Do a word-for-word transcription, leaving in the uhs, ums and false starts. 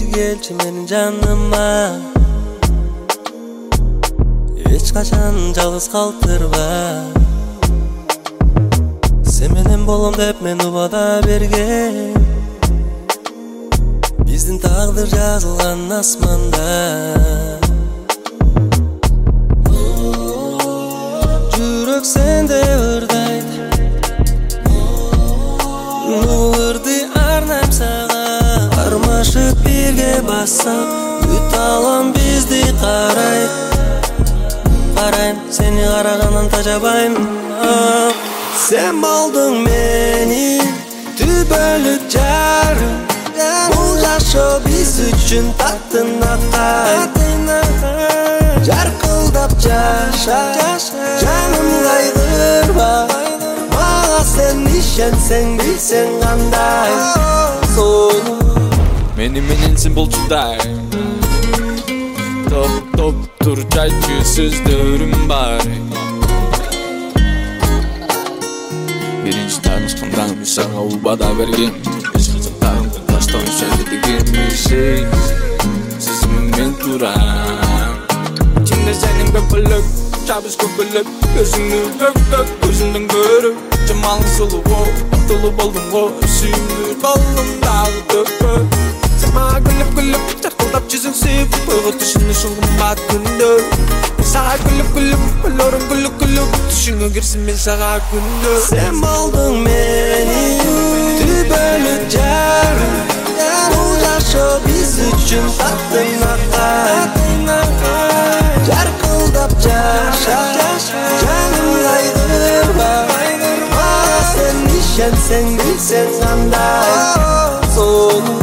келчи менин жаныма. Эч качан жалгыз калтырба. Сен менен болом деп мен убада бергем. Биздин тагдыр жазылган асманда. Жүрөк сенде ырдайт, нурды арнайм сага. Кармашып бирге бассак, бүт алам бизди карайт. Карайм, сени карагандан тажабайм. Sen болдуң менин түбөлүк жарым. Бул жашоо биз үчүн таттынактай. Жаркылдап жаша, жаным кайгырба. Мага сен ишенсең билсең кандай сону. Мени мененсин болчудай. Топ топ тур жайчы сөздөрүм бар. Биринчи таанышканда мен сага убада бергем. Эч качан тагымдан таштабайм деген мишей. Сезимим мен турам. Içimde senin köpülük, çabız köpülük. Gözünü gök gök, gözünden görüp. Cemalın sulu o, atılıp oldum o. Süyümlü kolum dağı dök dök. Sen bana gülüp gülüp, çarkıldap çizin sıyıp. Bığı düşünü şulgum bat gündür. Sağa gülüp gülüp, ölürüm gülüp gülüp. Düşünü girsin ben sağa gündür. Sen boldun meni, tübölük jarım. Bu yaşo biz üçün tattınakay. Jarkıldap yaşa, canım kaydırma. Bana sen işensen bilsen kanday sonu.